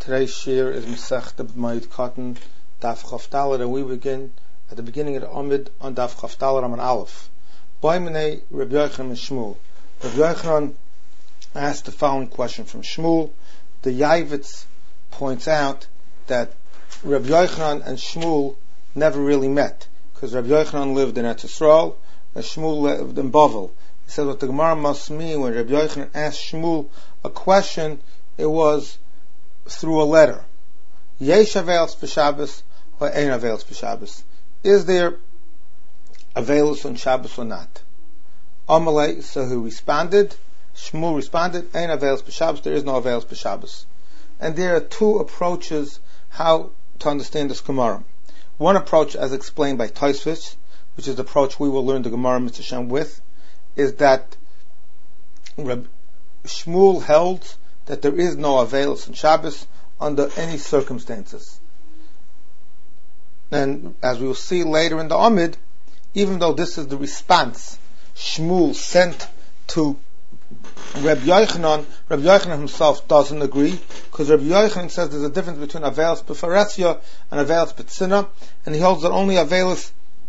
Today's shir is Masechta B'Mayit Katan Daf Chaf Daled, and we begin at the beginning of the Amid on Daf Chaf Daled Amud Aleph. Baimenei Rabbi Yochanan and Shmuel. Rabbi Yochanan asked the following question from Shmuel. The Yavitz points out that Rabbi Yochanan and Shmuel never really met, because Rabbi Yochanan lived in Eretz Yisrael and Shmuel lived in Bavel. He said what the Gemara must mean when Rabbi Yochanan asked Shmuel a question, it was through a letter. Yesh avelos b'Shabbos or ein avelos b'Shabbos? Is there avelos on Shabbos or not? Amalei, so he responded, Shmuel responded, ein avelos b'Shabbos, there is no avelos b'Shabbos. And there are two approaches how to understand this Gemara. One approach, as explained by Tosfos, which is the approach we will learn the Gemara Mitzvah Shem with, is that Shmuel held that there is no avelos on Shabbos under any circumstances. And as we will see later in the Amid, even though this is the response Shmuel sent to Rabbi Yochanan himself doesn't agree, because Rabbi Yochanan says there's a difference between avelos b'faresya and avelos b'tzina, and he holds that only avelos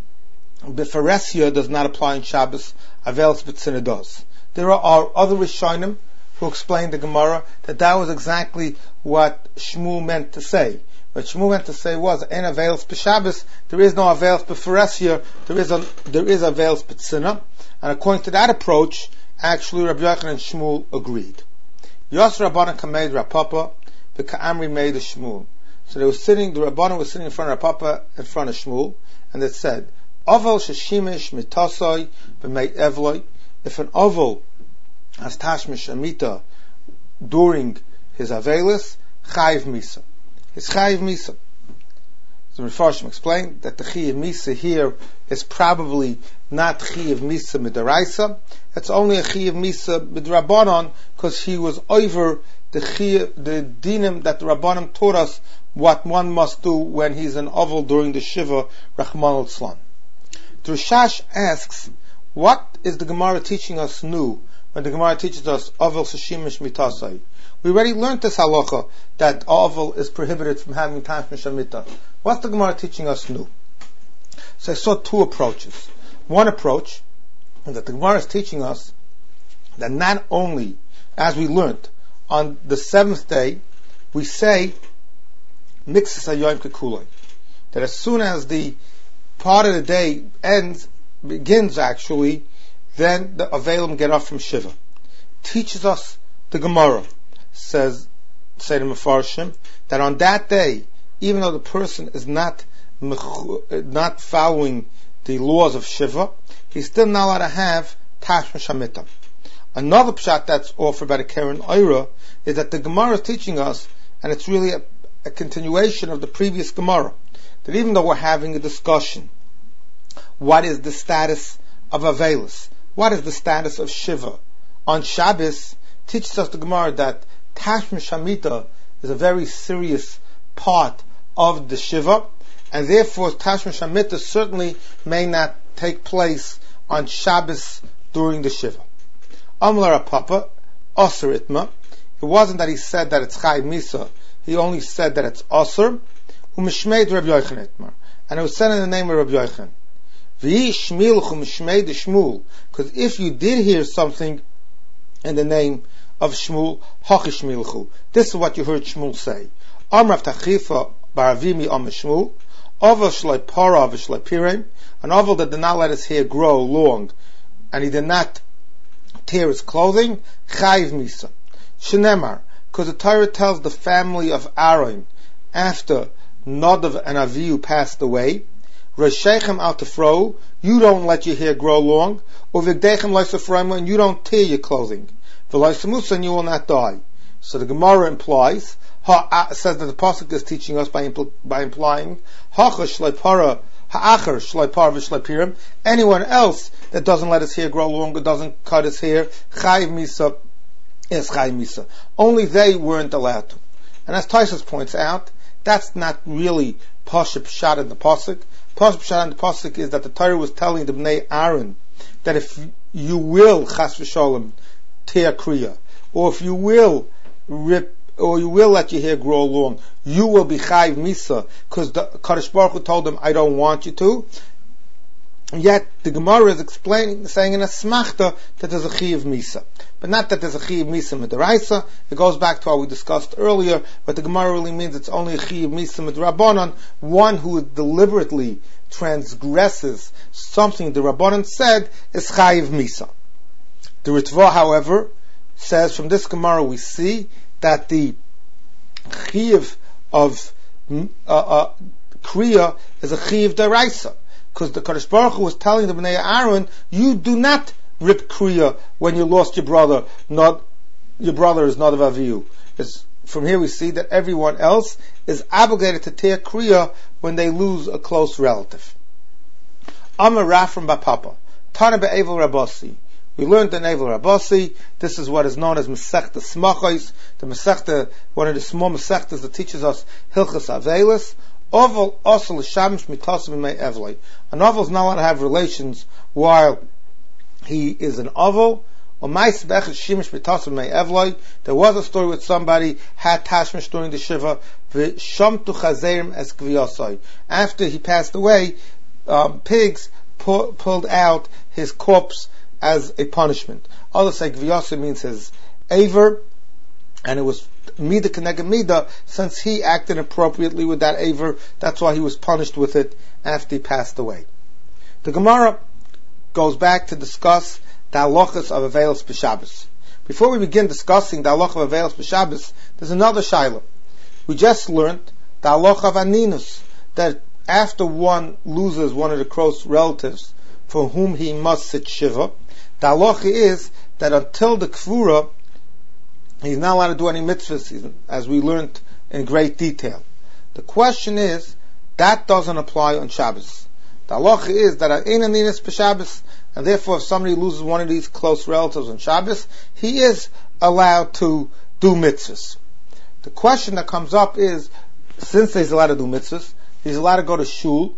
b'faresya does not apply in Shabbos, avelos b'tzina does. There are other Rishonim who explained the Gemara that was exactly what Shmuel meant to say. What Shmuel meant to say was, "En avelos b'Shabbos, there is no avelos b'faresya, there is avelos b'tzina." And according to that approach, actually Rabbi Yochanan and Shmuel agreed. Yos Rabbanan kamed Rapapa, the Ka'amri made a Shmuel. So the Rabbanan was sitting in front of Rapapa, in front of Shmuel, and it said, "Oval sheshimish mitasoi b'meit evloi." If an oval has tashmish amita during his avelis, chayiv misa. His chayiv misa. The Mefarshim explained that the chayiv misa here is probably not chayiv misa midaraisa. It's only a chayiv misa midrabanan, because he was over the dinim that the Rabbanim taught us what one must do when he's an oval during the shiva Rachman al-Tzlan. Drushash asks, what is the Gemara teaching us new when the Gemara teaches us oval sheshimish mitasai? We already learned this halacha that oval is prohibited from having tashmish amita. What's the Gemara teaching us new? So I saw two approaches. One approach is that the Gemara is teaching us that not only, as we learned, on the seventh day, we say mixes hayoim kekuloi, that as soon as the part of the day begins actually, then the Avelim get up from Shiva. Teaches us the Gemara, says the Mefarshim, that on that day, even though the person is not following the laws of Shiva, he's still not allowed to have Tashmish Hamita. Another pshat that's offered by the Keren Oira is that the Gemara is teaching us, and it's really a continuation of the previous Gemara, that even though we're having a discussion, what is the status of Avelis? What is the status of Shiva? On Shabbos, teaches us the Gemara that Tashmish Hamita is a very serious part of the Shiva, and therefore Tashmish Hamita certainly may not take place on Shabbos during the Shiva. Amlar Papa, Osir Itma. It wasn't that he said that it's Chayiv Misa, he only said that it's Osir, Umishmeid Rabbi Yochanan Itmar. And it was said in the name of Rabbi Yochanan. Because if you did hear something in the name of Shmuel, Hachishmilchu. This is what you heard Shmuel say. Amrav Tachifa Baravimi Am Shmuel, Oval Shlai Para V'Shlai Pirem, an oval that did not let his hair grow long, and he did not tear his clothing, Chayiv Misa. Shenemar, because the Torah tells the family of Aaron after Nadav and Avihu passed away, Reshechem al tefro, you don't let your hair grow long, or Vigdechem loisafrema, and you don't tear your clothing. V'loisamusa, and you will not die. So the Gemara implies, says that the pasuk is teaching us by implying, Hacha shleipara, ha'achar shleipara v'shleipirim, anyone else that doesn't let his hair grow longer, doesn't cut his hair, chayiv misa, is chayiv misa. Only they weren't allowed to. And as Tosfos points out, that's not really pasuk pshat in the pasuk. Pasuk pshat in the pasuk is that the Torah was telling the Bnei Aaron that if you will chas v'sholem tear kriya, or if you will rip or you will let your hair grow long, you will be chayiv misa, because the Kadosh Baruch Hu told him, I don't want you to. Yet the Gemara is explaining, saying in a smachta that there's a chayiv misa, but not that there's a chayiv misa midaraisa. It goes back to what we discussed earlier, but the Gemara really means it's only a chayiv misa midrabanan, one who deliberately transgresses something the Rabbanan said is chayiv misa. The Ritva, however, says from this Gemara we see that the chayiv of kriya is a chayiv daraisa, because the Kadosh Baruch Hu was telling the Bnei Aaron, you do not rip kriya when you lost your brother. Not your brother is not of aviyu. From here we see that everyone else is obligated to tear kriya when they lose a close relative. Amar Rafram Bapapa, Tana be'Evel Rabasi. We learned in Evel Rabasi. This is what is known as Masechta Smachos. The Masechta, one of the small Masechtas that teaches us Hilchas Avelis. Oval also l'shamish mitasim b'mei evlei. An oval is not allowed to have relations while he is an oval. There was a story with somebody had tashmish during the shiva. After he passed away, pigs pulled out his corpse as a punishment. Others say gviyasa means his aver, and it was mida keneged mida, since he acted appropriately with that aver. That's why he was punished with it after he passed away. The Gemara goes back to discuss the halachas of Avelos b'Shabbos. Before we begin discussing the halacha of Avelos b'Shabbos, there's another shaila. We just learned the halacha of aninus, that after one loses one of the close relatives for whom he must sit shiva, the halacha is that until the kvura, he's not allowed to do any mitzvahs, as we learned in great detail. The question is, that doesn't apply on Shabbos. The halacha is that ein aninus b'Shabbos, and therefore if somebody loses one of these close relatives on Shabbos, he is allowed to do mitzvahs. The question that comes up is, since he's allowed to do mitzvahs, he's allowed to go to shul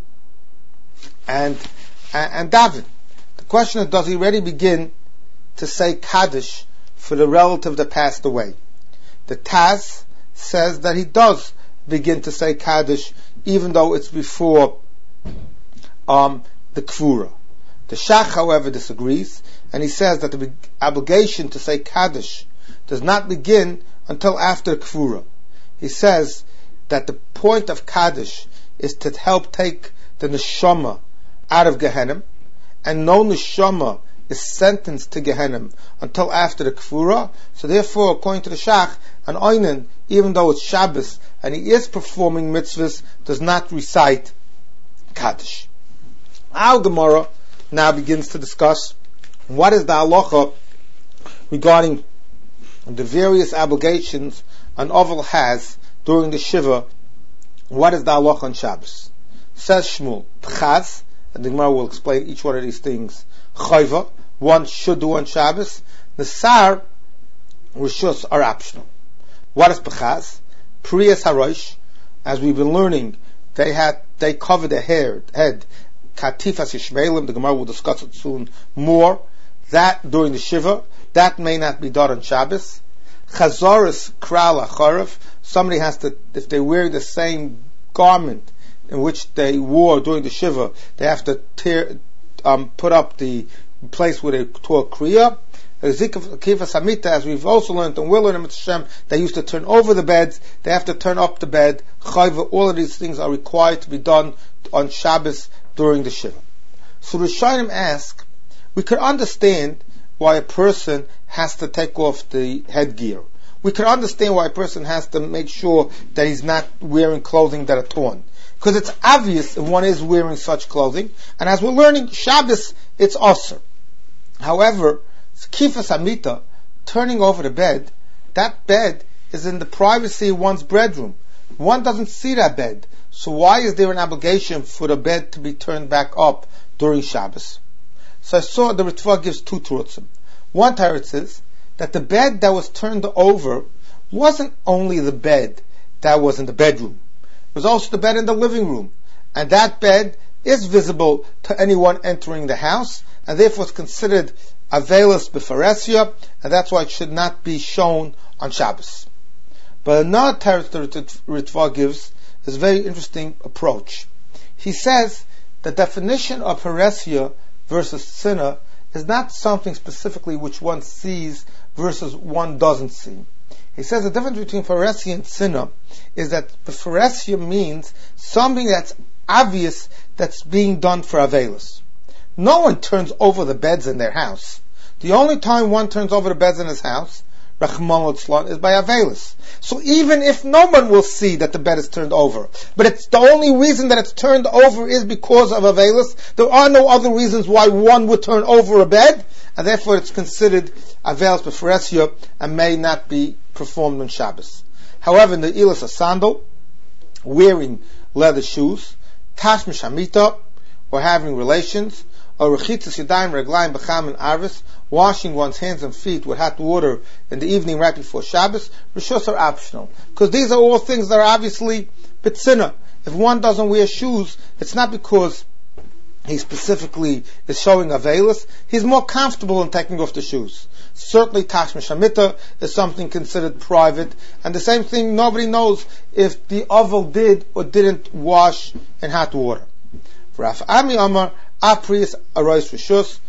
and daven. The question is, does he already begin to say Kaddish for the relative that passed away? The Taz says that he does begin to say Kaddish, even though it's before the Kvura. The Shach, however, disagrees, and he says that the obligation to say Kaddish does not begin until after Kvura. He says that the point of Kaddish is to help take the neshama out of Gehenna, and no neshama is sentenced to Gehenna until after the Kvura. So therefore, according to the Shach, an Oinen, even though it's Shabbos and he is performing mitzvahs, does not recite Kaddish. Our Gemara now begins to discuss what is the halacha regarding the various obligations an oval has during the shiva. What is the halacha on Shabbos? Says Shmuel, Pchaz, and the Gemara will explain each one of these things. Chayva, one should do on Shabbos. Nesar, Rishus are optional. What is Pchaz? Priyas Harosh, as we've been learning, they cover their head. Katifas Yishmelim, the Gemara will discuss it soon more. That during the Shiva, that may not be done on Shabbos. Chazoris Kral Acharev, somebody has to, if they wear the same garment in which they wore during the Shiva, they have to put up the place where they tore Kriya. Kifas Hamita, as we've also learned and will learn in Mitzvah, they used to turn over the beds, they have to turn up the bed. Chayva, all of these things are required to be done on Shabbos during the Shiva. So Rishonim ask, we could understand why a person has to take off the headgear. We could understand why a person has to make sure that he's not wearing clothing that are torn. Because it's obvious if one is wearing such clothing. And as we're learning, Shabbos, it's Asr. However, Kifas Hamita, turning over the bed, that bed is in the privacy of one's bedroom. One doesn't see that bed. So why is there an obligation for the bed to be turned back up during Shabbos? So I saw the Ritva gives two terutzim. One teretz is that the bed that was turned over wasn't only the bed that was in the bedroom. It was also the bed in the living room. And that bed is visible to anyone entering the house, and therefore it's considered Avelos B'Faresia, and that's why it should not be shown on Shabbos. But another teretz the Ritva gives is a very interesting approach. He says the definition of heresia versus sinner is not something specifically which one sees versus one doesn't see. He says the difference between heresia and sinner is that the heresia means something that's obvious that's being done for avelis. No one turns over the beds in their house. The only time one turns over the beds in his house, Rachmana litzlan, is by avelis. So even if no one will see that the bed is turned over, but it's the only reason that it's turned over is because of avelis, there are no other reasons why one would turn over a bed, and therefore it's considered avelis b'feresya and may not be performed on Shabbos. However, in the ilas of sandal, wearing leather shoes, tashmish hamita, or having relations, or rechitzas yadayim reglayim b'cham and arvis, washing one's hands and feet with hot water in the evening right before Shabbos, rishos are optional. Because these are all things that are obviously bitzina. If one doesn't wear shoes, it's not because he specifically is showing avelis. He's more comfortable in taking off the shoes. Certainly tashmish hamita is something considered private, and the same thing, nobody knows if the oval did or didn't wash in hot water. Rav Ami Amar Aprius Arois Rishus.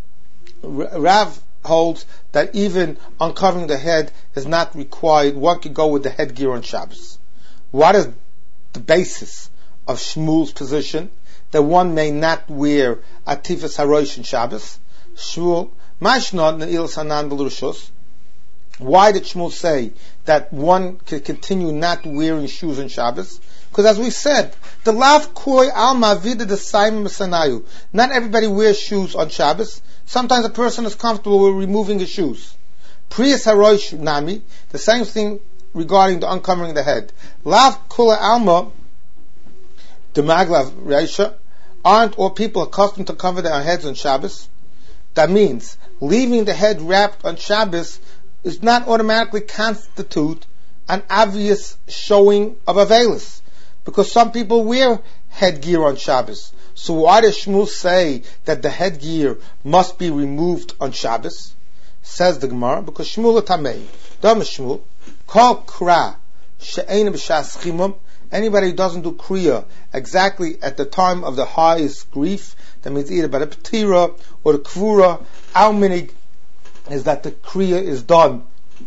Rav holds that even uncovering the head is not required. One could go with the headgear on Shabbos. What is the basis of Shmuel's position that one may not wear atifas harosh in Shabbos? Shmuel, Mashnon Ne'ilas Hanan B'Lushus. Why did Shmuel say that one can continue not wearing shoes on Shabbos? Because as we said, the lav koi alma vida the saim masanayu. Not everybody wears shoes on Shabbos. Sometimes a person is comfortable with removing his shoes. Priyas harosh nami, the same thing regarding the uncovering the head. Lav kula alma, the maglav reisha, aren't all people accustomed to cover their heads on Shabbos? That means leaving the head wrapped on Shabbos is not automatically constitute an obvious showing of avelis, because some people wear headgear on Shabbos. So why does Shmuel say that the headgear must be removed on Shabbos? Says the Gemara, because Shmuel tamei. Dam Shmuel, kol kra she'ein b'shas chimum. Anybody who doesn't do kriya exactly at the time of the highest grief, that means either by the petira or the kvura, our minig is that the kriya is done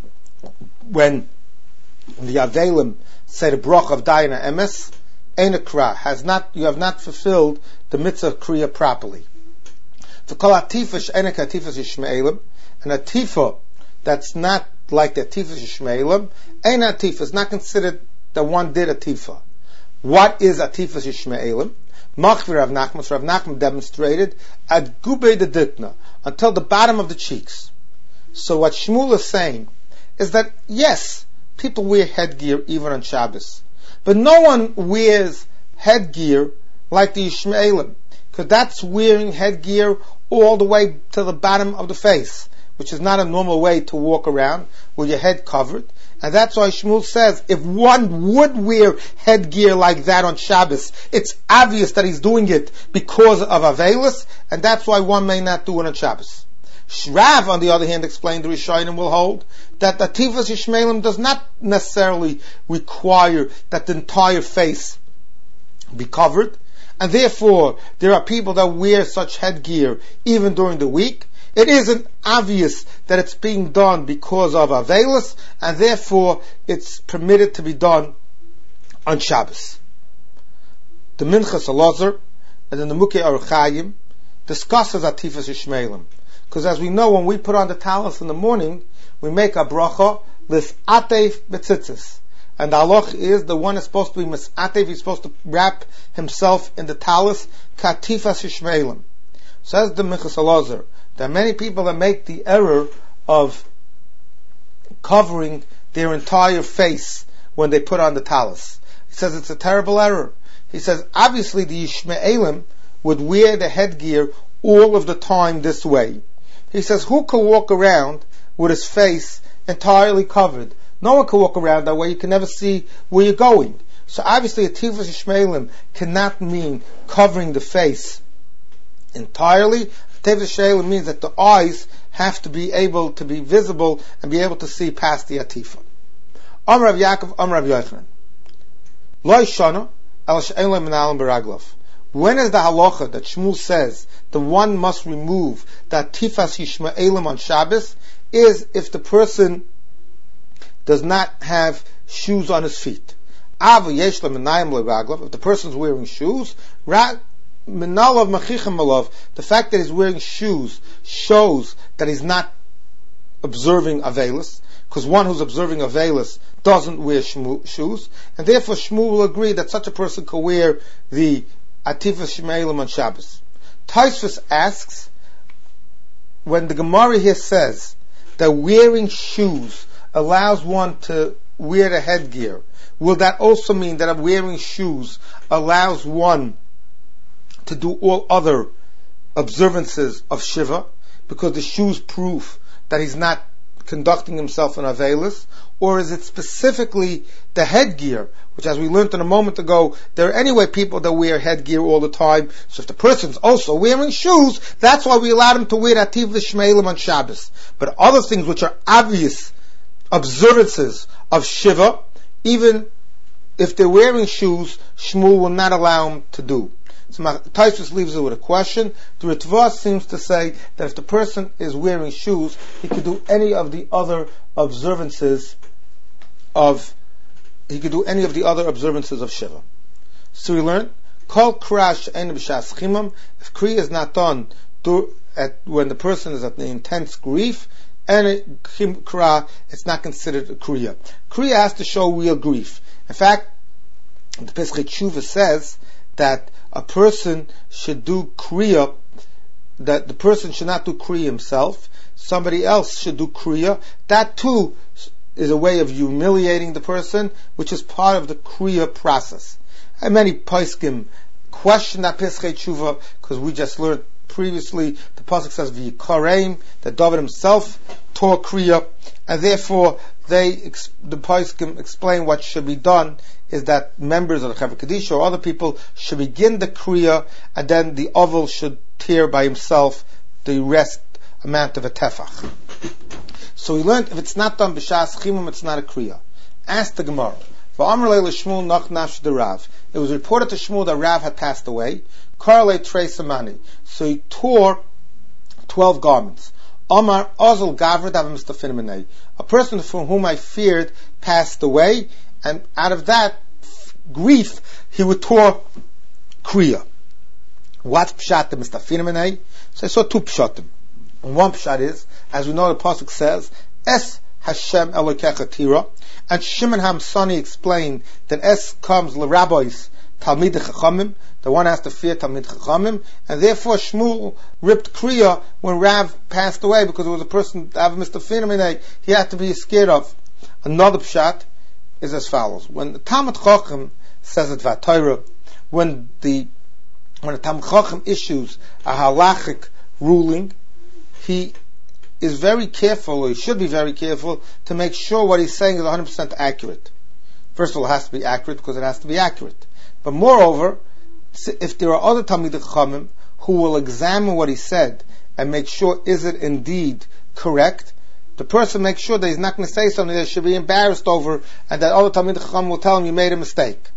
when the avelim say the brach of Dayana Emes, Einakra, you have not fulfilled the mitzvah kriya properly. The kol atifa she'enek atifa yishme'elim, an atifa that's not like the atifa yishme'elim, ein atifa is not considered that one did atifa. What is atifa yishme'elim? Machvir Rav Nachman, so Rav Nachman demonstrated at gubei de dikna, until the bottom of the cheeks. So what Shmuel is saying is that yes, people wear headgear even on Shabbos, but no one wears headgear like the Yishmaelim, because that's wearing headgear all the way to the bottom of the face, which is not a normal way to walk around with your head covered. And that's why Shmuel says if one would wear headgear like that on Shabbos, it's obvious that he's doing it because of avelis, and that's why one may not do it on Shabbos. Rav, on the other hand, explained the Rishonim will hold that the Atifas Yishmaelim does not necessarily require that the entire face be covered, and therefore there are people that wear such headgear even during the week. It isn't obvious that it's being done because of avelis, and therefore it's permitted to be done on Shabbos. The Minchas Elazar and the Mukei Aruchayim discusses Atifas Yishmaelim. Because as we know, when we put on the talis in the morning, we make a bracha, l's'atef betzitzis. And the halach is, the one is supposed to be mis'atef, he's supposed to wrap himself in the talis, katifas yishmeelim. Says the Minchas Elazar, there are many people that make the error of covering their entire face when they put on the talis. He says it's a terrible error. He says, obviously the Yishmaelim would wear the headgear all of the time this way. He says, who can walk around with his face entirely covered? No one can walk around that way. You can never see where you're going. So obviously, a Atifas Yishmaelim cannot mean covering the face entirely. Atifas Yishmaelim means that the eyes have to be able to be visible and be able to see past the Atifa. Amar Rav Yaakov, Amar Rav Yochanan. Lo shana el she'en lo menalim b'raglav. When is the halacha that Shmuel says the one must remove that tifas yishma'elim on Shabbos is if the person does not have shoes on his feet. If the person is wearing shoes, the fact that he's wearing shoes shows that he's not observing Avelis, because one who's observing Avelis doesn't wear shoes, and therefore Shmuel will agree that such a person can wear the Atifas Shmeilim on Shabbos. Tosfos asks, when the Gemara here says that wearing shoes allows one to wear the headgear, will that also mean that wearing shoes allows one to do all other observances of Shiva, because the shoes prove that he's not conducting himself in Avelis? Or is it specifically the headgear, which, as we learned in a moment ago, there are anyway people that wear headgear all the time, so if the person's also wearing shoes, that's why we allowed him to wear Ativ L'Shmeilim on Shabbos. But other things which are obvious observances of Shiva, even if they're wearing shoes, Shmuel will not allow him to do. So Tosfos leaves it with a question. The Ritva seems to say that if the person is wearing shoes, he could do any of the other observances of Shiva. So we learn, Kol Kriya she'ein b'shas chimam, if Kriya is not done when the person is at the intense grief, and Kriya, it's not considered a Kriya. Kriya has to show real grief. In fact, the Pesach Tshuva says that a person should do Kriya, that the person should not do Kriya himself, somebody else should do Kriya. That too is a way of humiliating the person, which is part of the Kriya process. And many poskim question that Pesach Tshuva, because we just learned previously, the pasuk says V'yikareim, that David himself taught Kriya, and therefore the poskim explain what should be done is that members of the Chevra Kadisha or other people should begin the Kriya, and then the oval should tear by himself the rest amount of a tefach. So we learned if it's not done b'shas chimum, it's not a Kriya. Ask the Gemara. It was reported to Shmuel that Rav had passed away. Karle Tresamani. So he tore 12 garments. Omar Ozil Gavra Dav Mustafin. A person from whom I feared passed away, and out of that grief he would tore Kriya. What's Pshat the Mustafin? So I saw two Pshatim. And one Pshat is, as we know the pasuk says, Es Hashem Elokecha Tira, and Shimon Hamsani explained that Es comes l'rabbis Talmid Chachamim, the one has to fear Talmid Chachamim, and therefore Shmuel ripped Kriya when Rav passed away, because it was a person, Mr. Finamine, he had to be scared of. Another Pshat is as follows. When the Talmid Chacham says it Vatayra, when the Talmid Chacham issues a halachic ruling, he is very careful, or he should be very careful, to make sure what he's saying is 100% accurate. First of all, it has to be accurate because it has to be accurate. But moreover, if there are other Talmidei Chachamim who will examine what he said and make sure is it indeed correct, the person makes sure that he's not going to say something that should be embarrassed over, and that other Talmidei Chachamim will tell him you made a mistake.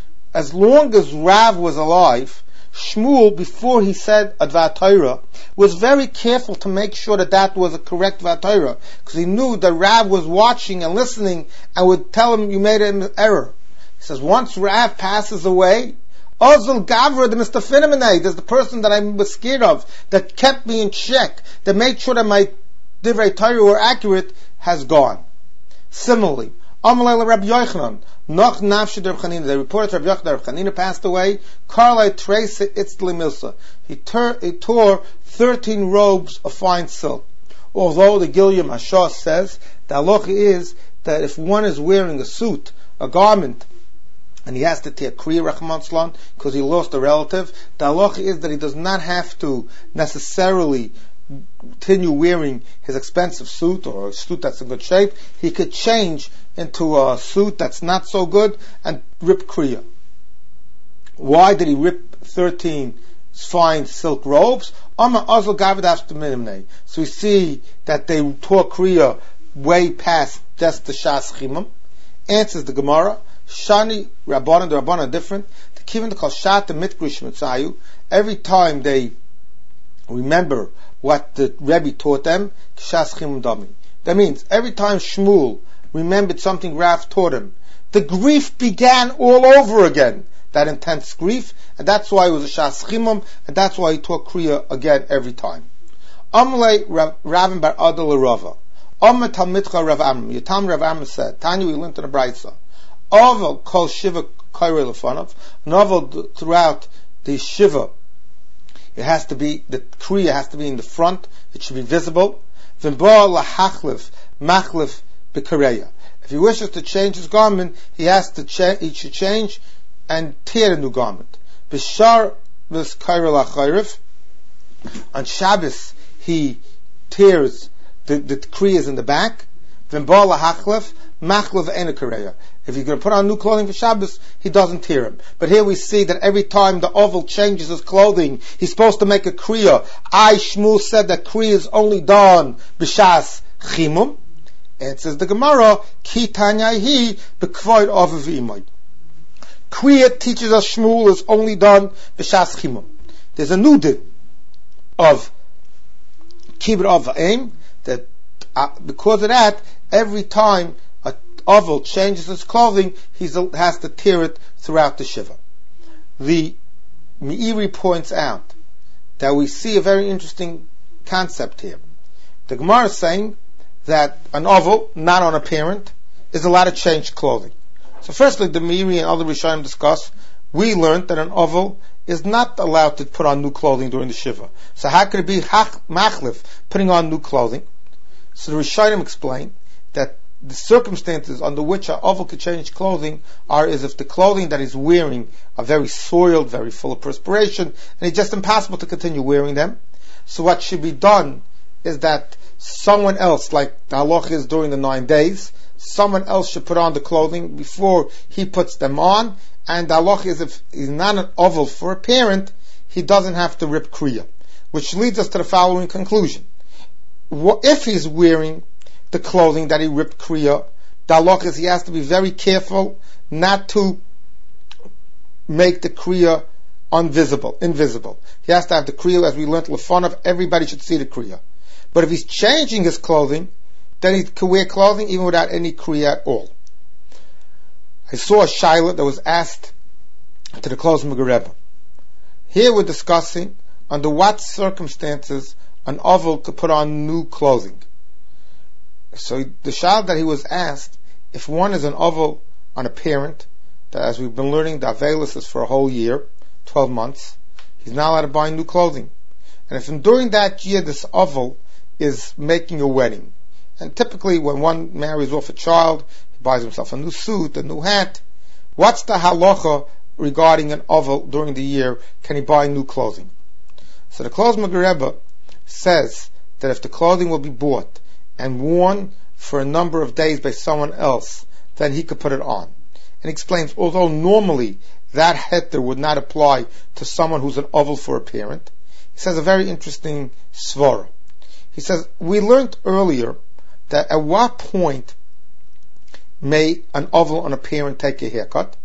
As long as Rav was alive, Shmuel, before he said Advat Torah, was very careful to make sure that was a correct Advat Torah, because he knew that Rav was watching and listening and would tell him you made an error. He says, once Rav passes away, Ozil Gavra, the Mr. Finamine, there's the person that I was scared of, that kept me in check, that made sure that my Divrei Torah were accurate, has gone. Similarly, Amalei Rabbi Yochanan, Noch Nafshi Rav Chanina, they reported Rabbi Yochanan Rav Chanina passed away, Karlai Tresa Itzli Milsa. He tore 13 robes of fine silk. Although the Gilyam Hashah says, the halacha is that if one is wearing a suit, a garment, and he has to take Kriya Rachman Slan because he lost a relative, the halacha is that he does not have to necessarily continue wearing his expensive suit or a suit that's in good shape. He could change into a suit that's not so good and rip Kriya. Why did he rip 13 fine silk robes? So we see that they tore Kriya way past just the Shas Chimam. Answers the Gemara, Shani Rabbanan, the Rabbanan are different. The Kivin called Shat Mitgrish Mitzayu. Every time they remember what the Rebbe taught them, Kshas Chimum Dami. That means every time Shmuel remembered something Rav taught him, the grief began all over again. That intense grief, and that's why it was a Shas Chimum, and that's why he taught Kriya again every time. Amle Ravim Bar Adal Rava. Amle Talmidcha Rav Amram. Yatam Rav Amram said, Tanya we learned in the Braisa. Oval called Shiva Kairei Lefanov. An oval throughout the Shiva, it has to be, the Kriya has to be in the front, it should be visible. V'imba lahachlif, machlif b'kareya. If he wishes to change his garment, he should change and tear a new garment. B'shar v'skairei lachayriv. On Shabbos, he tears the kriyas in the back. V'imba lahachlif, machlif enekareya. If he's going to put on new clothing for Shabbos, he doesn't tear him. But here we see that every time the oval changes his clothing, he's supposed to make a kriya. Shmuel said that kriya is only done b'shas chimum. And it says the Gemara, ki tanyahi b'kvoid aviv imay. Kriya teaches us Shmuel is only done b'shas chimum. There's a new din of kibbur avim that because of that, every time Oval changes his clothing, he has to tear it throughout the Shiva. The Meiri points out that we see a very interesting concept here. The Gemara is saying that an oval, not on a parent, is allowed to change clothing. So firstly, the Meiri and other Rishonim discuss, we learned that an oval is not allowed to put on new clothing during the Shiva. So how could it be machlif, putting on new clothing? So the Rishonim explain that the circumstances under which an oval could change clothing are as if the clothing that he's wearing are very soiled, very full of perspiration, and it's just impossible to continue wearing them. So what should be done is that someone else, like the halach is during the 9 days, someone else should put on the clothing before he puts them on, and the halach is if he's not an oval for a parent, he doesn't have to rip kriya. Which leads us to the following conclusion. If he's wearing the clothing that he ripped kriya, the halach is he has to be very careful not to make the kriya invisible. He has to have the kriya, as we learned lefanov, everybody should see the kriya. But if he's changing his clothing, then he can wear clothing even without any kriya at all. I saw a shaila that was asked to the Klozmer Rebbe. Here we're discussing under what circumstances an oval could put on new clothing. So the shaila that he was asked, if one is an oval on a parent, that as we've been learning, the avelis is for a whole year, 12 months, he's not allowed to buy new clothing. And if during that year this oval is making a wedding, and typically when one marries off a child, he buys himself a new suit, a new hat, what's the halacha regarding an oval during the year? Can he buy new clothing? So the Klozmer Rebbe says that if the clothing will be bought and worn for a number of days by someone else, then he could put it on. And explains, although normally that heter would not apply to someone who's an oval for a parent, he says a very interesting svara. He says, we learned earlier that at what point may an oval on a parent take a haircut?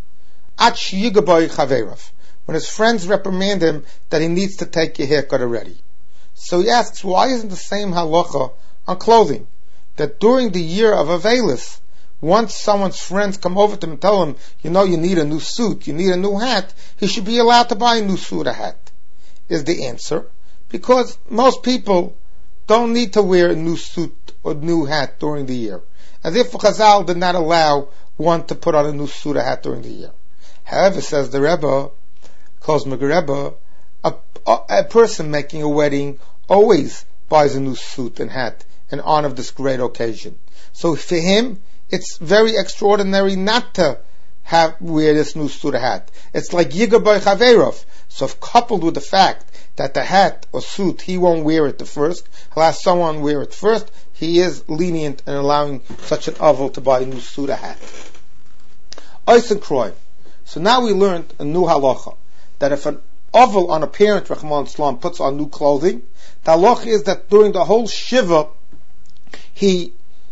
When his friends reprimand him that he needs to take a haircut already. So he asks, why isn't the same halacha on clothing? That during the year of Avelis, once someone's friends come over to him and tell him, you need a new suit, you need a new hat, he should be allowed to buy a new suit or hat. Is the answer. Because most people don't need to wear a new suit or new hat during the year. As if Chazal did not allow one to put on a new suit or hat during the year. However, says the Rebbe, Klozmer Rebbe, a person making a wedding always buys a new suit and hat in honor of this great occasion. So for him, it's very extraordinary not to wear this new suit or hat. It's like Yigaboy Chaverov. So if coupled with the fact that the hat or suit, he won't wear it the first, he'll have someone wear it first, he is lenient in allowing such an oval to buy a new suit or hat. Oisen Kroy. So now we learned a new halacha, that if an oval on a parent, Rahman Islam, puts on new clothing, the halacha is that during the whole Shiva, he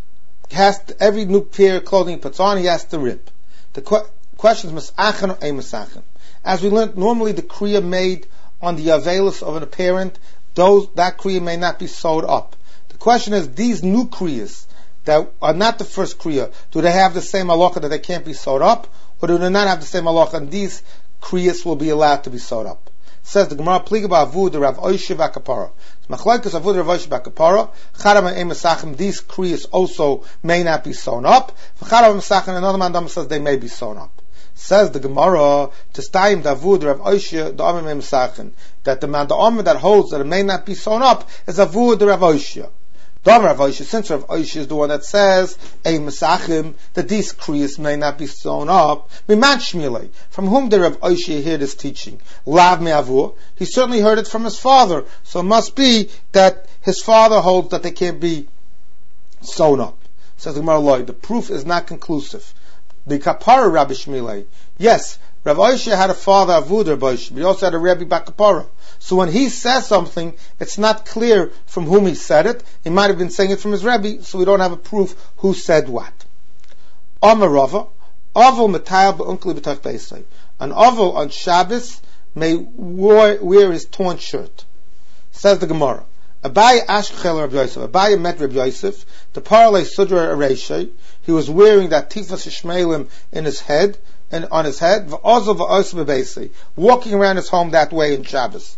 every new pair of clothing he puts on, he has to rip. The question is Masachin or a Masachin. As we learned, normally the Kriya made on the Avelis of an parent, that Kriya may not be sewed up. The question is, these new Kriyas that are not the first Kriya, do they have the same halacha that they can't be sewed up, or do they not have the same halacha and these Kriyas will be allowed to be sewed up? Says the Gemara, Pliga ba'avud Rav Oishe v'akapara. Machlokes avud Rav Oishe v'akapara. Chadam and Masachin, these Kriyas also may not be sewn up. Chadam and Masachin, another man says they may be sewn up. Says the Gemara, to stayim davud Rav Oishe the Amim Masachin, that the Amim that holds that it may not be sewn up is avud Rav Oishe. Rav Oishe, since Rav Oishe is the one that says a Masachim that these Kriyas may not be sewn up, Miman Shmilei, from whom did Rav Oishe hear this teaching? Lav me'avur, he certainly heard it from his father, so it must be that his father holds that they can't be sewn up. Says the Gemara, the proof is not conclusive. The Kapara Rabbi Shmilei, yes, Rav Oishe had a father Avud Rav Oishe, but he also had a Rebbe Bakapara. So when he says something, it's not clear from whom he said it. He might have been saying it from his Rebbe, so we don't have a proof who said what. Amar Rava, Aval Matayal B'Unkli B'Tach Beisai. An Aval on Shabbos may wear his torn shirt. Says the Gemara. Abaye Ashkechel Rav Yosef. Abaye met Rav Yosef. The Paralei Sudra Areishay. He was wearing that Tifas Ishmaelim in his head, and on his head, walking around his home that way in Shabbos.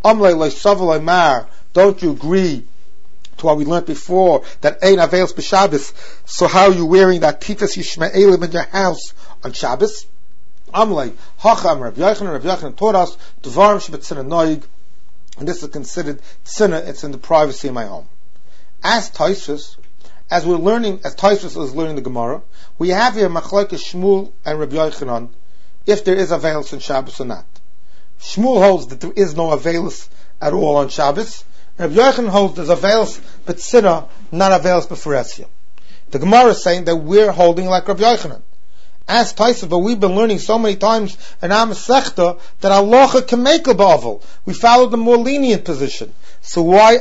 Don't you agree to what we learned before, that Ein Aveils b'Shabbos, so how are you wearing that Tifas Yishmaelim in your house on Shabbos? Amlei, Hacham Rav Yochanan taught us, Dvarim Shebetzina Noig, and this is considered tzina, it's in the privacy of my home. As Tosfos, as Tosfos is learning the Gemara, we have here Machlokes Shmuel and Rabbi Yochanan, if there is Avelis on Shabbos or not. Shmuel holds that there is no Avelis at all on Shabbos. Rabbi Yochanan holds there's Avelis but Tzina, not Avelis b'Feresia. The Gemara is saying that we're holding like Rabbi Yochanan. As Tosfos, but we've been learning so many times in Am Sechta that halacha can make a ba'avel. We follow the more lenient position. So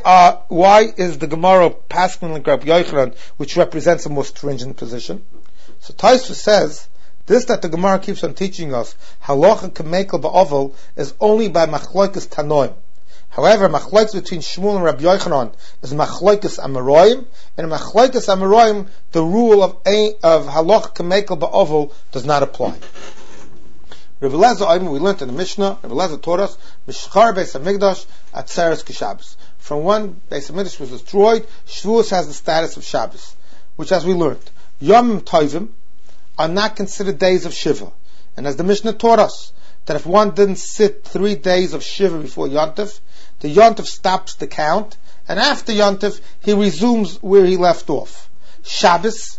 why is the Gemara passing like Rabbi Yochanan, which represents a more stringent position? So Tosfos says this, that the Gemara keeps on teaching us halacha can make a ba'avel is only by machlokes tanoim. However, machlokes between Shmuel and Rabbi Yochanan is machlokes Amoraim, and in machlokes Amoraim the rule of halacha k'mekel ba'ovel does not apply. Rabbi Lezer, we learned in the Mishnah, Rabbi Lezer taught us, Mishchar Beis HaMikdash Atzeres K'Shabbos. From when Beis HaMikdash was destroyed, Shavuos has the status of Shabbos, which, as we learned, Yom Tovim are not considered days of Shiva. And as the Mishnah taught us, that if one didn't sit 3 days of Shiva before Yontif, the Yontif stops the count, and after Yontif, he resumes where he left off. Shabbos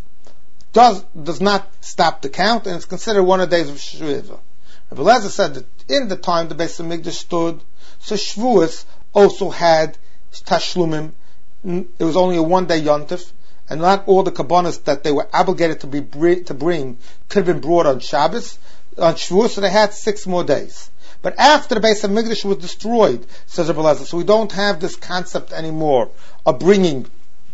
does not stop the count, and it's considered one of the days of Shiva. Rabbi Lezer said that in the time the Beis HaMikdash stood, so Shavuos also had Tashlumim. It was only a 1-day Yontif, and not all the kabbanas that they were obligated to bring could have been brought on Shabbos, on Shavuos, so they had 6 more days. But after the Beis HaMikdash was destroyed, says Rabbi Lezer, so we don't have this concept anymore of bringing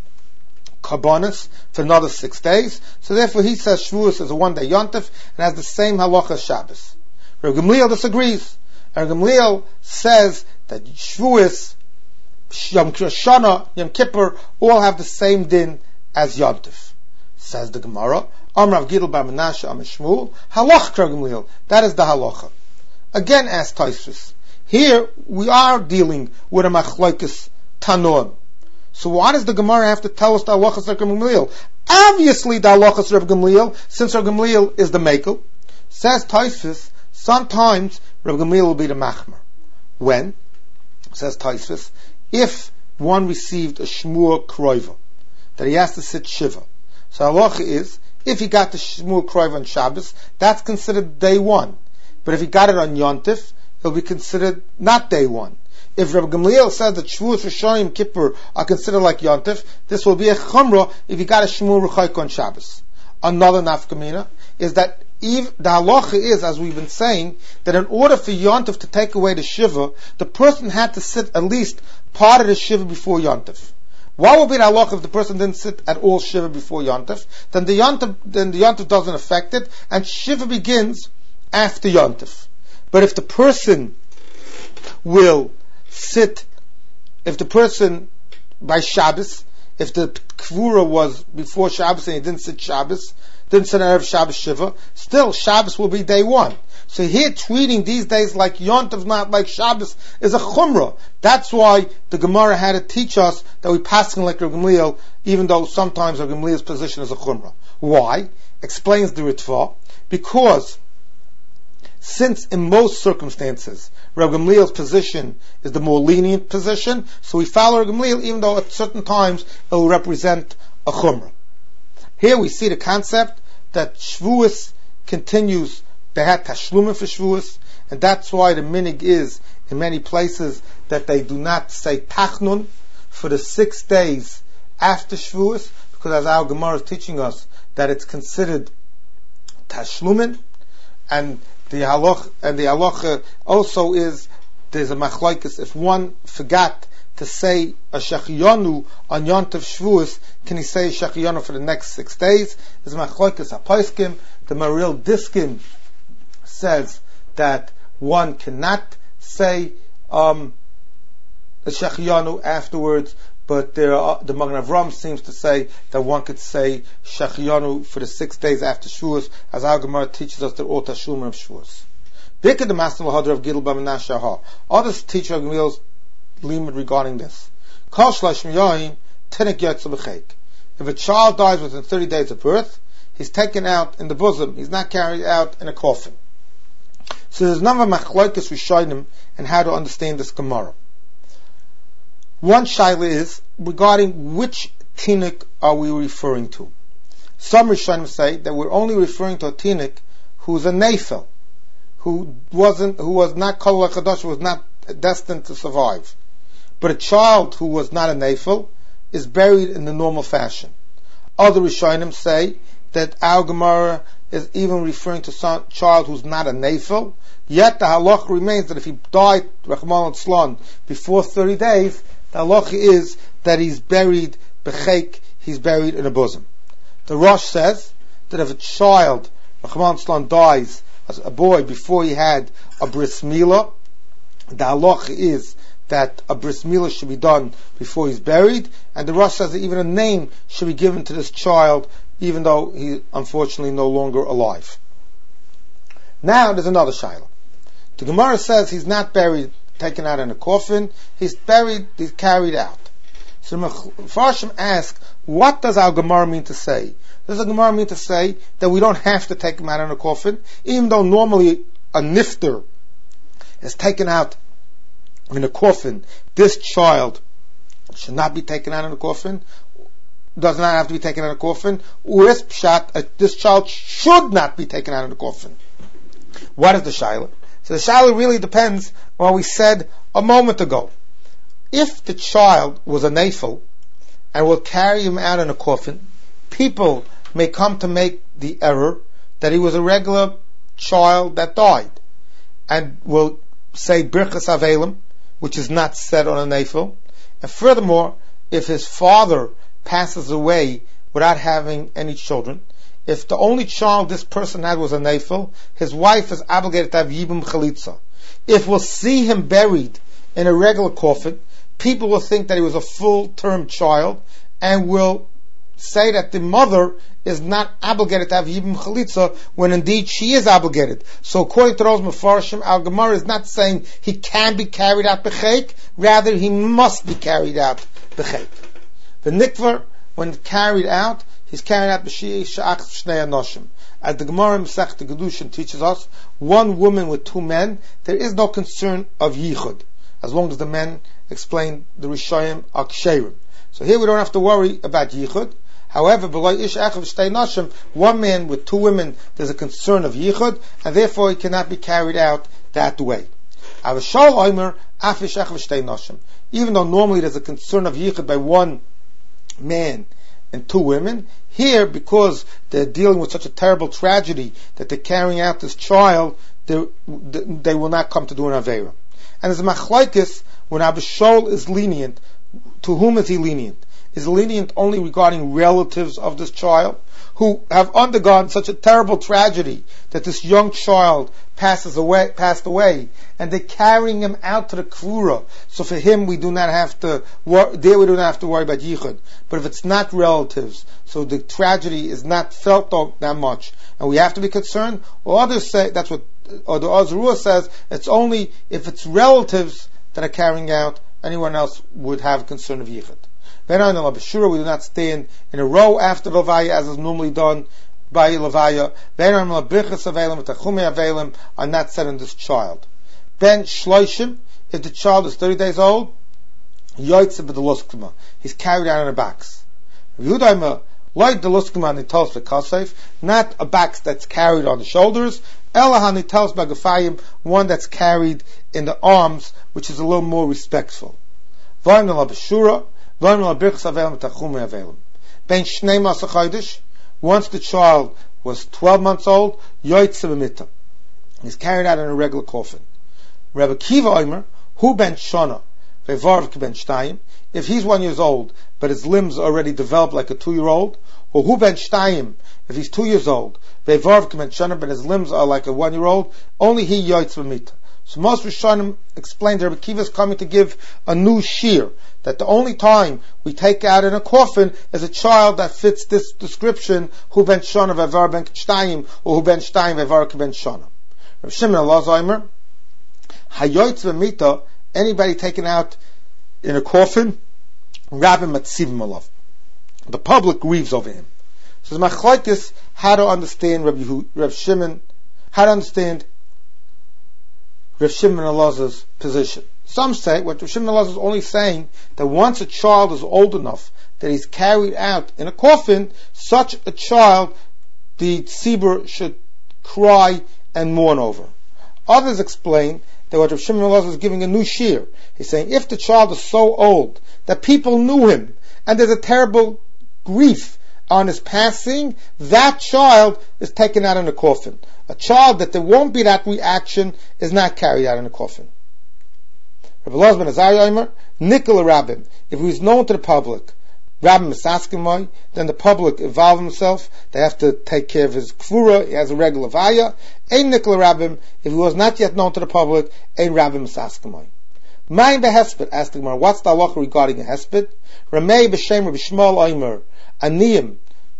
kabbanas for another 6 days. So therefore he says Shavuos is a 1-day Yontif and has the same halacha as Shabbos. Rabbi Gamliel disagrees. Rabbi Gamliel says that Shavuos, Yom Shana, Yom Kippur all have the same din as Yontif. Says the Gemara, Amrav Gidel Bar Menashe Am Shmuel, Halach Rabbi Gamliel. That is the halacha. Again, as Tosfos, here we are dealing with a machlokes tanoim. So why does the Gemara have to tell us the halachas of Rabbi Gamliel? Obviously, the halachas of Rabbi Gamliel, since Rabbi Gamliel is the makel. Says Tosfos, sometimes Rabbi Gamliel will be the machmer. When? Says Tosfos, if one received a shmur kroiva, that he has to sit shiva. So halacha is, if he got the shmur kroiva on Shabbos, that's considered day 1. But if he got it on Yontif, he'll be considered not day 1. If Rabbi Gamliel says that Shavuos, Rosh Hashanah, and Kippur are considered like Yontif, this will be a chumrah if he got a shmur ruchayk on Shabbos. Another nafkamina is that the halacha is, as we've been saying, that in order for Yontif to take away the shiva, the person had to sit at least part of the shiva before Yontif. What would be the halacha if the person didn't sit at all Shiva before Yontif? Then the Yontif doesn't affect it, and Shiva begins after Yontif. But if the person will sit, if the person by Shabbos, if the Kvura was before Shabbos and he didn't sit Shabbos, didn't sit Erev Shabbos Shiva, still Shabbos will be day one. So here treating these days like Yontif, not like Shabbos, is a chumrah. That's why the Gemara had to teach us that we passing like Rav Gamliel, even though sometimes Rav Gamliel's position is a chumrah. Why? Explains the Ritva. Because since in most circumstances Rav Gamliel's position is the more lenient position, so we follow Rav Gamliel even though at certain times it will represent a chumrah. Here we see the concept that Shavuos continues. They had tashlumim for Shavuos, and that's why the minig is in many places that they do not say tachnun for the 6 days after Shavuos, because as our Gemara is teaching us that it's considered tashlumin, and the halacha also is there's a machlokes. If one forgot to say a shechiyanu on Yontif Shavuos, can he say a shechiyanu for the next 6 days? There's a machlokes hapaiskim. The Maril Diskin says that one cannot say a shechiyanu afterwards, but the Magen Avram seems to say that one could say shechiyanu for the 6 days after Shavuos, as our Gemara teaches us that all tashlumin of Shavuos. Bikad the Master Lahadra of Gidl B'Menashe Ha. Others teach Rav Gamliel's limud regarding this. Kol shlosh miyoyim tenik yotze b'cheik. If a child dies within 30 days of birth, he's taken out in the bosom. He's not carried out in a coffin. So there's a number of machlokes rishonim and how to understand this Gemara. One shaila is regarding which tinuk are we referring to. Some rishonim say that we're only referring to a tinuk who's a nefel, who was not kol chadash, who was not destined to survive. But a child who was not a nefel is buried in the normal fashion. Other rishonim say that our Gemara is even referring to some child who's not a nefel, yet the halach remains that if he died, Rachmana litzlan, before 30 days, the halach is that he's buried b'cheik, he's buried in a bosom. The Rosh says that if a child, Rachmana litzlan, dies as a boy before he had a bris milah, the halach is that a bris milah should be done before he's buried, and the Rosh says that even a name should be given to this child, even though he unfortunately no longer alive. Now there's another shaila. The Gemara says he's not buried, taken out in a coffin, he's buried, he's carried out. So the Mefarshim ask, what does our Gemara mean to say? Does the Gemara mean to say that we don't have to take him out in a coffin, even though normally a nifter is taken out in a coffin, this child should not be taken out in a coffin, does not have to be taken out in a coffin, u'es pshat, this child should not be taken out in a coffin. What is the shaila? So the shaila really depends on what we said a moment ago. If the child was a nefel, and will carry him out in a coffin, people may come to make the error that he was a regular child that died, and will say birchas avelim, which is not said on a nefel. And furthermore, if his father passes away without having any children, if the only child this person had was a nefel, his wife is obligated to have yibum chalitza. If we'll see him buried in a regular coffin, people will think that he was a full-term child, and will say that the mother is not obligated to have yibum chalitza, when indeed she is obligated. So according to those Mefarshim, our Gemara is not saying he can be carried out b'cheik, rather he must be carried out b'cheik. The nikvar, when carried out, he's carried out b'shiyei sha'ach shnei anoshim. As the Gemara in Masechta Gedushin teaches us, one woman with 2 men, there is no concern of yichud, as long as the men explain the Rishayim aksherim. So here we don't have to worry about yichud. However, one man with 2 women, there's a concern of yichud, and therefore he cannot be carried out that way. Even though normally there's a concern of yichud by 1 man and 2 women, here, because they're dealing with such a terrible tragedy that they're carrying out this child, they will not come to do an aveira. And as a machlokes, when Abba Shaul is lenient, to whom is he lenient? is lenient only regarding relatives of this child who have undergone such a terrible tragedy that this young child passed away, and they're carrying him out to the kvura. So for him, we do not have to worry about yichud. But if it's not relatives, so the tragedy is not felt that much, and we have to be concerned. Or others say the Azarua says it's only if it's relatives that are carrying out. Anyone else would have concern of yichud. We do not stand in a row after Levaya as is normally done by Levaya. Are not said in this child. Ben Shloishim, if the child is 30 days old, he's carried out in a box. Not a box that's carried on the shoulders, one that's carried in the arms, which is a little more respectful. Once the child was 12 months old, he's carried out in a regular coffin. Rabbi Kiva Omer, hu ben shana, if he's 1 year old, but his limbs are already developed like a 2-year-old, or hu ben shtayim, if he's 2 years old, but his limbs are like a 1-year-old, only he yoitz b'mita. So most Rishonim explained that Rabbi Kiva is coming to give a new shear, that the only time we take out in a coffin is a child that fits this description, hu ben shana ve'var ben shtayim, or hu ben shtayim ve'var ben shana. Rabbi Shimon Elazar, hayoitz b'mita, anybody taken out in a coffin, Rabbi Matzivim alav. The public grieves over him. So the machlokes how to understand Rabbi Shimon, how to understand Rav Shimon Elazar's position. Some say what Rav Shimon Elazar is only saying, that once a child is old enough that he's carried out in a coffin, such a child the tzibur should cry and mourn over. Others explain that what Rav Shimon Elazar is giving a new shear. He's saying if the child is so old that people knew him and there's a terrible grief on his passing, that child is taken out in a coffin. A child that there won't be that reaction is not carried out in a coffin. Rabbi Elazar ben Azariah Omer, Nikol Rabbim, if he was known to the public, Rabbim Misaskimoy, then the public involve himself, they have to take care of his kvura, he has a regular vaya. Ein Nikol Rabbim, if he was not yet known to the public, Ein Rabbim Misaskimoy. Ma'in behesped, asked the Gemara, what's the halacha regarding a hesped? Ramei b'shem Rabbi Shmuel Omer, Aniyim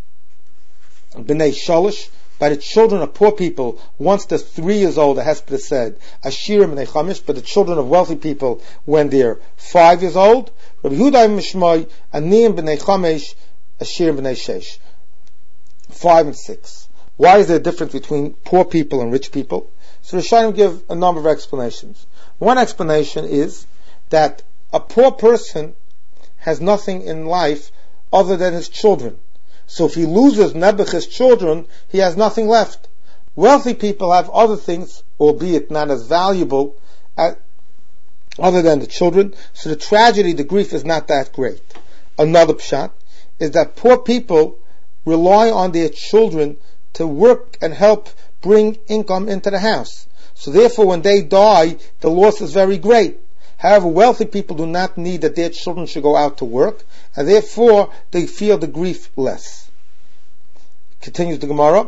b'nei shalish, by the children of poor people, once they're 3 years old, the hesped is said, Ashirim b'nei chamish, but the children of wealthy people, when they're 5 years old, Rabbi Yehuda Mishmoi, Aniyim b'nei chamesh, Ashirim b'nei shesh. 5 and 6. Why is there a difference between poor people and rich people? So the Rishonim give a number of explanations. One explanation is that a poor person has nothing in life other than his children. So if he loses Nebuchad's children, he has nothing left. Wealthy people have other things, albeit not as valuable, other than the children. So the tragedy, the grief is not that great. Another pshat is that poor people rely on their children to work and help bring income into the house. So therefore when they die, the loss is very great. However, wealthy people do not need that their children should go out to work, and therefore they feel the grief less. Continues the Gemara,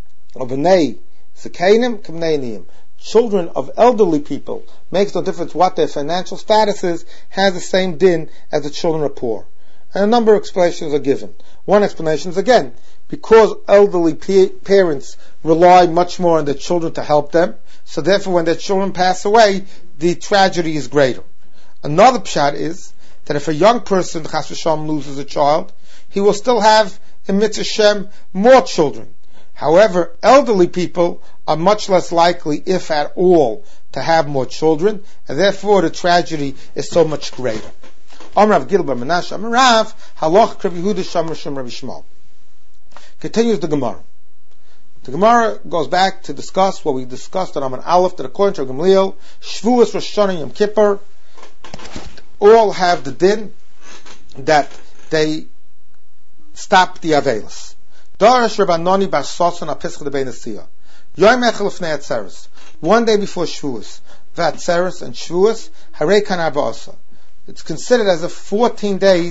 children of elderly people, makes no difference what their financial status is, has the same din as the children of poor. And a number of explanations are given. One explanation is again, because elderly parents rely much more on their children to help them, so therefore when their children pass away, the tragedy is greater. Another pshat is that if a young person, chas v'shalom, loses a child, he will still have, in Mitzvah Shem, more children. However, elderly people are much less likely, if at all, to have more children, and therefore the tragedy is so much greater. Amrav Gilbar Menashe Amrav Halach Rabbi Yehuda Shamar Shem Rabbi Shmuel. Continues the Gemara. The Gemara goes back to discuss what we discussed on Aman Aleph, that according to Gamliel, Shavuos, Rosh Hashanah, Yom Kippur, all have the din that they stop the Avelis. Darash Rabbanoni Bar Sosan HaPesach de Bein Asiyah. Yom Echel Lefnei Atzeres. One day before Shavuos, Vatzeres and Shavuos, Harei Kan Arba Asa. It's considered as if 14 days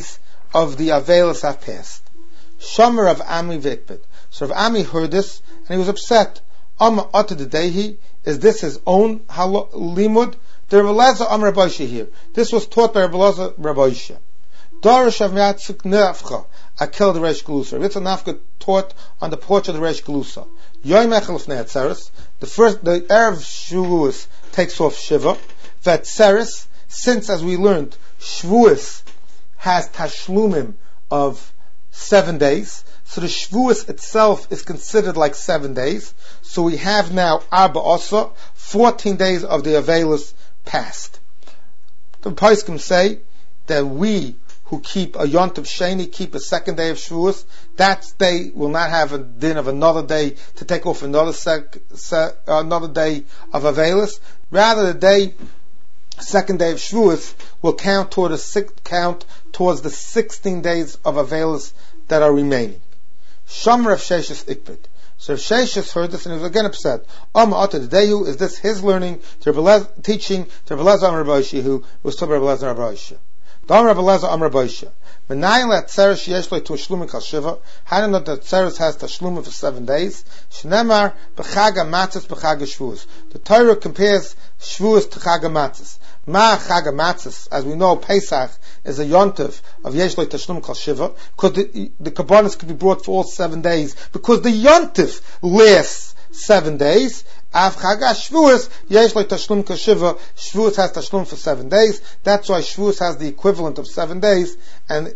of the Avelis have passed. Shomer of Ami Vikbid. So Rav Ami heard this and he was upset. Amma Ata the Dehi, is this his own limud? The Rav Elazar Amar Rabbi Yoshe here. This was taught by Rav Elazar Rabbi Yoshe. Darash of Yatzuk Nafcha, Akel the Reish Galusa. Ritza Nafcha taught on the porch of the Reish Galusa. Yoim Echel Lefnei Atzeres. The Erev Shavuos takes off Shiva. Vatzeres, since as we learned, Shavuos has Tashlumim of 7 days. So the Shavuos itself is considered like 7 days. So we have now Arba Osa, 14 days of the Avelis passed. The Poskim say that we who keep a Yontiv Sheni keep a second day of Shavuos. That day will not have a din of another day to take off another day of Avelis. Rather, the second day of Shavuos will count towards the 16 days of Avelis that are remaining. Shomer of Sheshis Ikbid. So if Sheshis heard this and he was again upset. Is this his learning, teaching to Rav Elazar Amar Rabbi Yoshe, who was told by Rav Elazar Rabbi Yoshe? Dam Rav Elazar Amar Rabbi Yoshe. Menayin le'atzeres yesh lo t'shlumin kal shiva. How do you know that Atzeres has t'shlumin for 7 days? Shnemar b'chag ha'matzos b'chag ha'shvuos. The Torah compares Shvuos to Chag ha'matzos. Ma Chag ha'matzos, as we know, Pesach is a yontiv of yesh lo t'shlumin kal shiva, because the kabbanis could be brought for all 7 days, because the yontiv lasts 7 days. Av Chag Shavuos yesh lo tashlum kashiva. Shavuos has tashlum for 7 days. That's why Shavuos has the equivalent of 7 days. And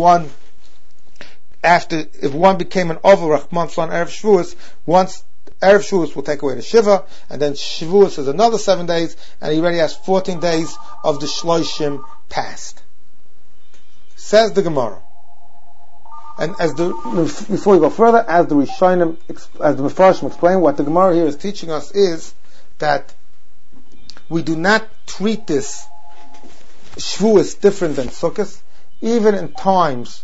if one became an over Rahman on Erev Shavuos, once Erev Shavuos will take away the Shiva, and then Shavuos is another 7 days, and he already has 14 days of the Shloshim passed. Says the Gemara. And before we go further, as the Rishonim, as the Mefarshim explain, what the Gemara here is teaching us is that we do not treat this Shavuos different than Sukkot, even in times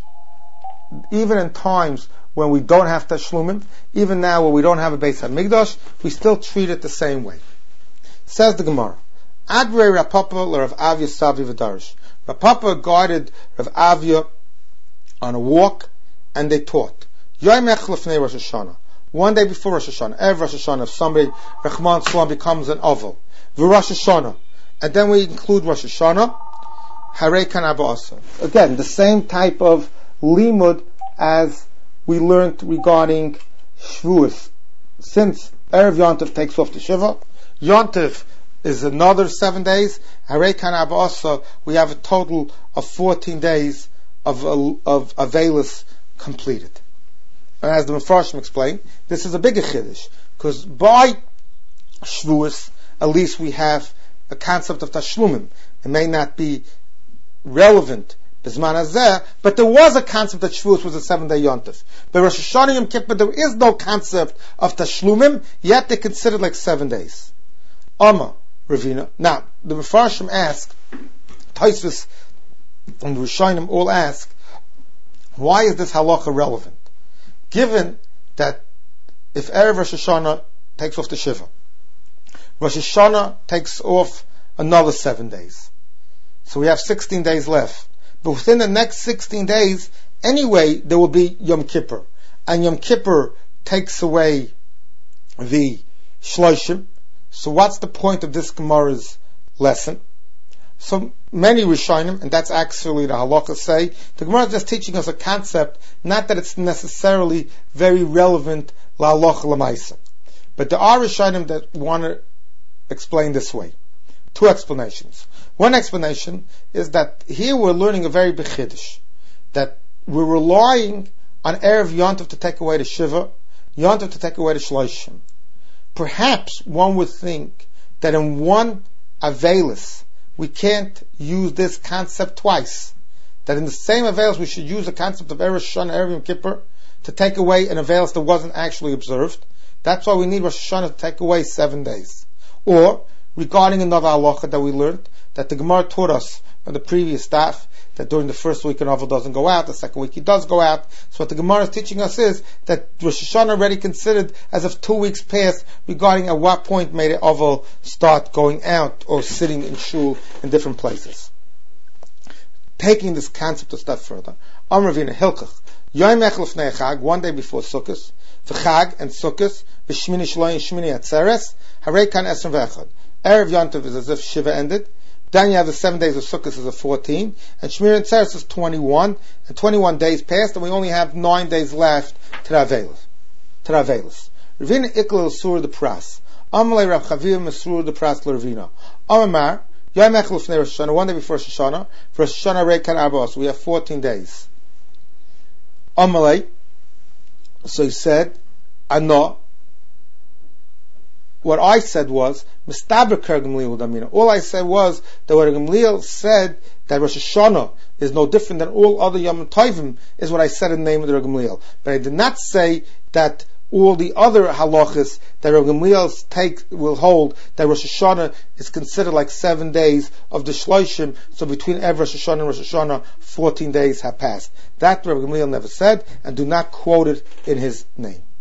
when we don't have Tashlumim, even now when we don't have a Beis HaMikdash, we still treat it the same way. Says the Gemara, Adrei Rav Papa l'Rav Avia Savi v'Darish. Rav Papa guided Rav Avia on a walk, and they taught. Yom Echel Lefnei Rosh Hashanah. 1 day before Rosh Hashanah, every Rosh Hashanah, if somebody, Rahman Salam, becomes an Oval. Rosh Hashanah. And then we include Rosh Hashanah, Harei Kan Abba Asa. Again, the same type of limud as we learned regarding Shavuos. Since Erev Yontif takes off the Shiva, Yontif is another 7 days, Harei Kan Abba Asa, we have a total of 14 days of Avelis completed. And as the Mefarshim explained, this is a bigger chiddush, because by Shavuos, at least we have a concept of Tashlumim. It may not be relevant Bizman Hazeh, but there was a concept that Shavuos was a 7-day Yontif. By Rosh Hashanah Yom Kippur, there is no concept of Tashlumim, yet they're considered like 7 days. Amma, Ravina. Now, the Mefarshim ask, Tosfos and the Rishonim all ask, why is this halacha relevant? Given that if Erev Rosh Hashanah takes off the Shiva, Rosh Hashanah takes off another 7 days. So we have 16 days left. But within the next 16 days, anyway, there will be Yom Kippur. And Yom Kippur takes away the Shloshim. So what's the point of this Gemara's lesson? So many Rishonim, and that's actually the halakha say, the Gemara is just teaching us a concept, not that it's necessarily very relevant la halacha l'maisa. But there are Rishonim that want to explain this way. 2 explanations. One explanation is that here we're learning a very big chiddush, that we're relying on Erev Yontif to take away the Shiva, Yontif to take away the Shloshim. Perhaps one would think that in one Avelis, we can't use this concept twice. That in the same Avelis we should use the concept of Erev Hashanah, Erev Yom Kippur, to take away an Avelis that wasn't actually observed. That's why we need Rosh Hashanah to take away 7 days. Or, regarding another halacha that we learned, that the Gemara taught us on the previous daf, that during the first week an Oval doesn't go out, the second week he does go out. So what the Gemara is teaching us is that Rosh Hashanah already considered as if 2 weeks passed regarding at what point may the Oval start going out or sitting in shul in different places. Taking this concept a step further, Am Ravina Hilkach. Yom Echel Lefnei Chag, one day before Sukkot, v'Chag and Sukkot, v'Shmini Shloi and Shmini Atzeres, Harei Kan Esrim V'Echad. Erev Yontiv is as if Shiva ended. Then you have the 7 days of Sukkot is a 14, and Shmini Atzeres is 21, and 21 days passed, and we only have 9 days left to Ravelis. Ravina Iklil Sur the Pras. Amalei Rav Chavir Mesrur the Pras Ravina. Amar Yom Echel Lefnei Rosh Hashanah, one day before Rosh Hashanah. For Rosh Hashanah Harei Kan Arba, so we have 14 days. Amalei. So he said, Ano. What I said was, Mistaber Ker Gamliel Damina. All I said was that what Gamliel said that Rosh Hashanah is no different than all other Yom Tovim is what I said in the name of the Gamliel. But I did not say that all the other halachas that Rav Gamliel will hold that Rosh Hashanah is considered like 7 days of the Shloshim, so between every Rosh Hashanah and Rosh Hashanah 14 days have passed. That Rav Gamliel never said, and do not quote it in his name.